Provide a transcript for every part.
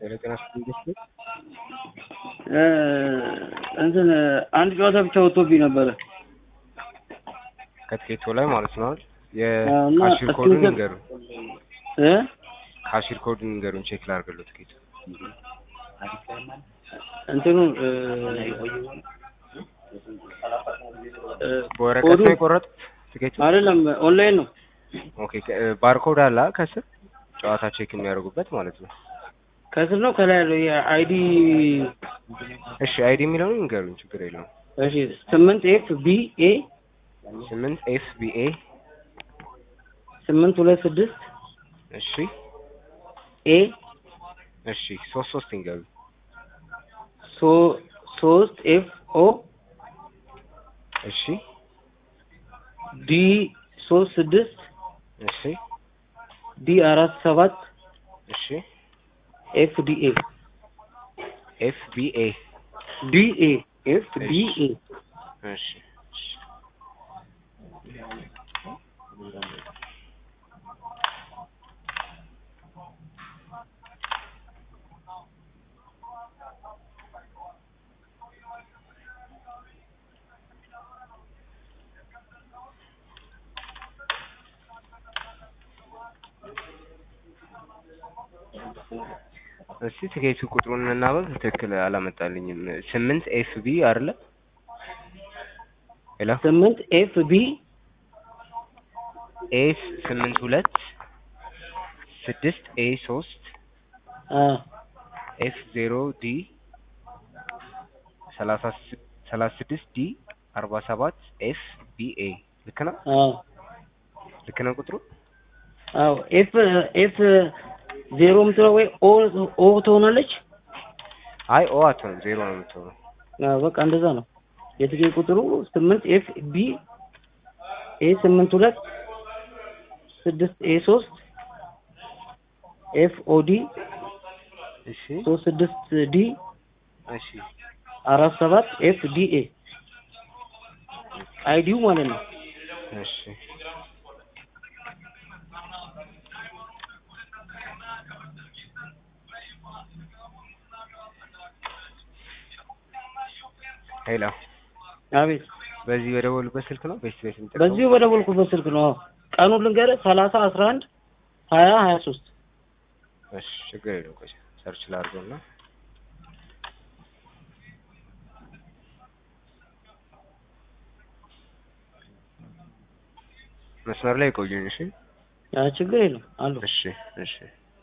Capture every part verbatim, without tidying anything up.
ቴሌግራም ስንት እ እንትን አንድ ጨዋታ ብቻ ወጥቶብኝ ነበረ ከትኬቱ ላይ ማለት ነው አይደል? እና የካሽር ኮዱን እስክሪንሾት ንገሩ እ ካሽር ኮዱን ንገሩን ቼክ ላድርግልዎት ትኬቱ እንትኑ እ በወረቀት ነው የቆረጡት ትኬቱ? አይደለም ኦንላይን ነው። ኦኬ ባርኮድ አለ ከስር ጨዋታ ቼክ የሚያደርጉበት ማለት ነው። ከስር ነው ከላይ ያለው የአይዲ እሺ አይዲ የሚለውን ንገሩኝ ችግር የለውም። እሺ ስምንት ኤፍ ቢ ኤ ስምንት ኤፍ ቢ ኤ ስምንት ሁለት ስድስት እሺ ኤ እሺ ሶስት ሶስት ንገሩኝ። ሶ ሶስት ኤፍ ኦ እሺ ዲ ሶስት ስድስት እሺ ዲ አራት ሰባት እሺ ኤፍ ዲ ኤ ኤፍ ቢ ኤ ዲ ኤ ኤፍ ዲ ኤ እሺ እሺ ትኬቱ ቁጥሩን እናበብ ትክክል አላመጣልኝም። ስምንት ኤፍ ቢ አይደለ? ሄሎ ስምንት ኤፍ ቢ ኤ ስምንት ሁለት ስድስት ኤ ሶስት አ ኤፍ ዜሮ ዲ ሰላሳ ስድስት ዲ አርባ ሰባት ኤፍ ቢ ኤ ልክ ነው? አዎ ልክ ነው ቁጥሩ? አዎ ኤፍ ኤፍ ዜሮ ምትለው ወይ ኦ ኦ ትሆናለች? አይ ኦ አትሆንም ዜሮ ነው የምትሆነው። አዎ በቃ እንደዛ ነው። የትኬት ቁጥሩ ስምንት ኤፍ ቢ ኤ ስምንት ሁለት ስድስት ኤ ሶስት ኤፍ ኦ ዲ እሺ ሶስት ስድስት ዲ እሺ አራት ሰባት ኤፍ ዲ ኤ አይዲው ማለት ነው። እሺ ሄሎ አቤት በዚህ በደወሉበት ስልክ ነው ቤት ቤት እንጠቀም በዚህ በደወልኩበት ስልክ ነው። ቀኑን ልንገርህ ሰላሳ አስራ አንድ ሀያ ሀያ ሶስት እሺ ችግር የለውም። ቆይ ሰርች ላድርገውና መስመር ላይ ቆዩኝ። እሺ ያ ችግር የለውም አሉ። እሺ እሺ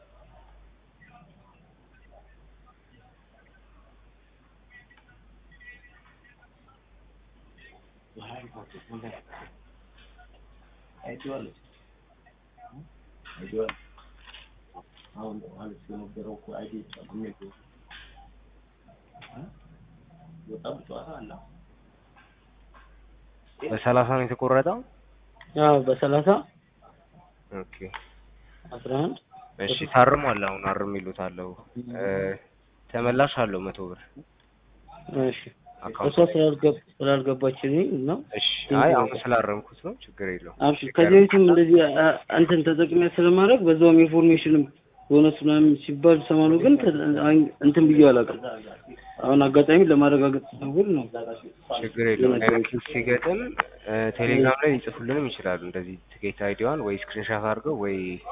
በሰላሳ ነው የተቆረጠው? አዎ በሰላሳ ኦኬ አስራ አንድ እሺ ታርሟል። አሁን አርም ይሉታለው ተመላሽ አለው መቶ ብር። እሺ እሷ ስላልገባ ስላልገባችልኝ ነው። እሺ አይ አሁን ስላረምኩት ነው ችግር የለውም። አብሽ ከዚህ በፊትም እንደዚህ አንተን ተጠቅሜ ስለማድረግ በዛውም ኢንፎርሜሽንም ቦነስ ምናምን ሲባል ሰማኑ ግን እንትን ብዬ አላውቅም። አሁን አጋጣሚ ለማረጋገጥ ነው ነው። ችግር የለውም። አይነት ሲገጥም ቴሌግራም ላይ ይጽፉልንም ይችላሉ። እንደዚህ ትኬት አይዲዋን ወይ ስክሪንሻት አድርገው ወይ